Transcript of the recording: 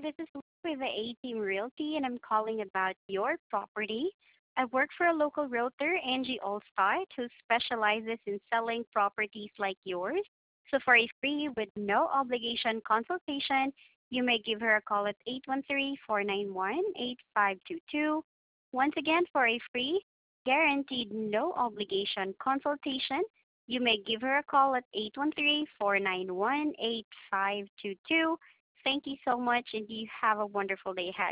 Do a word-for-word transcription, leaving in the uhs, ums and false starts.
This is with the A-Team Realty, and I'm calling about your property. I work for a local realtor, Angie Allstott, who specializes in selling properties like yours. So for a free with no obligation consultation, you may give her a call at eight one three, four nine one, eight five two two. Once again, for a free, guaranteed no obligation consultation, you may give her a call at eight one three, four nine one, eight five two two. Thank you so much, and you have a wonderful day ahead.